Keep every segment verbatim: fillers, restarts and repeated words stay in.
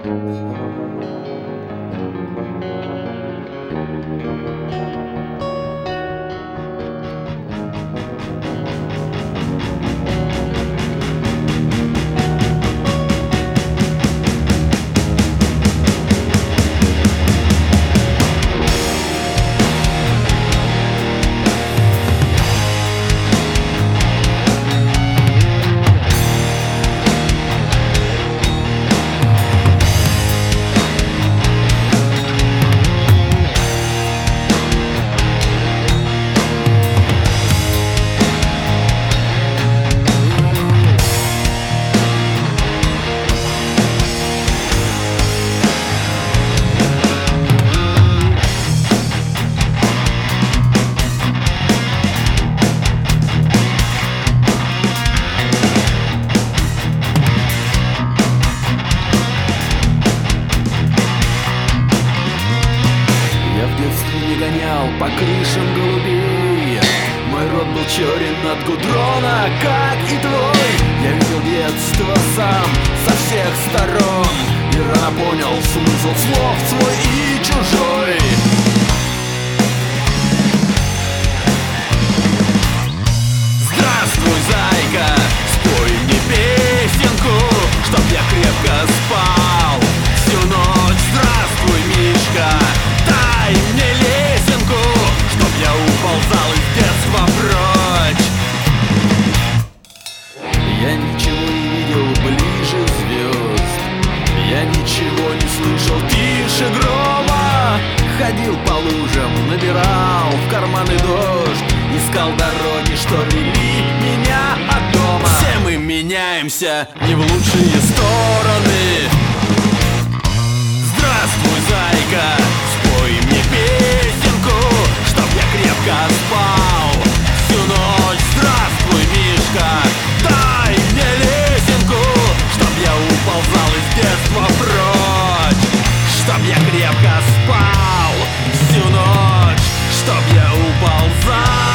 По крышам голубей мой рот был черен от гудрона, как и твой. Я видел детство сам со всех сторон и рано понял смысл слов свой и чужой. Здравствуй, зайка, спой мне песенку, чтоб я крепко спал всю ночь. Здравствуй, мишка, дай мне лесенку, чтоб я уползал из детства прочь. Я ничего не видел ближе звезд, я ничего не слышал тише грома. Ходил по лужам, набирал в карманы дождь, искал дороги, что вели меня от дома. Все мы меняемся не в лучшие стороны. Здравствуй, зайка, спой мне песенку, чтоб я крепко спал всю ночь. Здравствуй, мишка, дай мне лесенку, чтоб я уползал из детства прочь. Чтоб я крепко спал всю ночь, чтоб я уползал.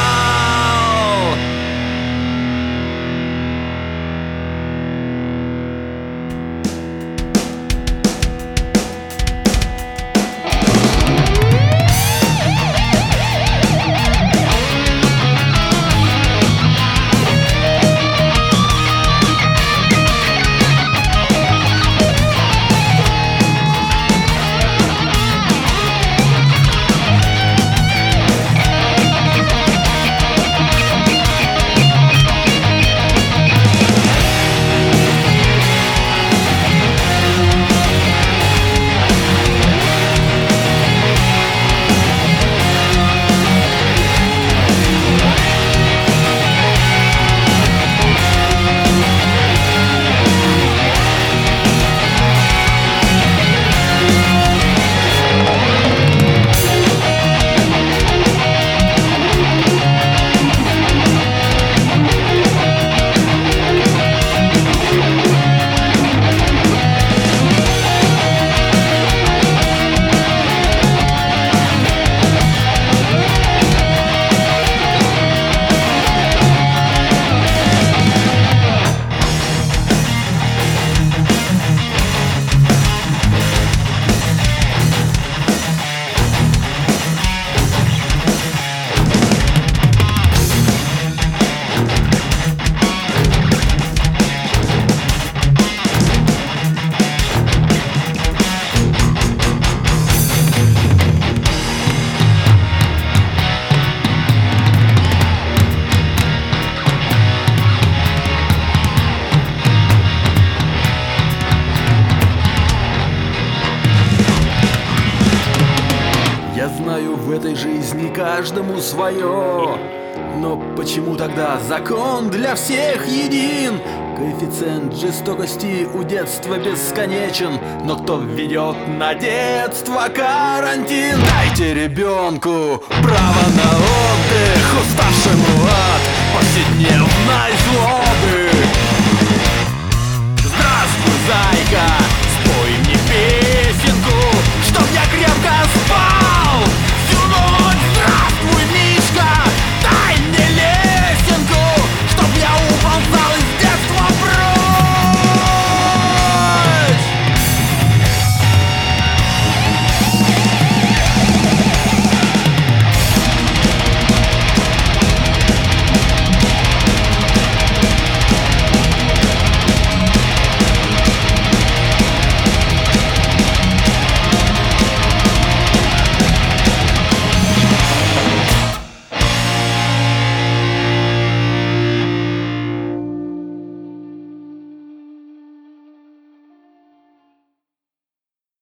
В этой жизни каждому свое, но почему тогда закон для всех един? Коэффициент жестокости у детства бесконечен, но кто введет на детство карантин? Дайте ребенку право на отдых, уставшему от повседневной зло.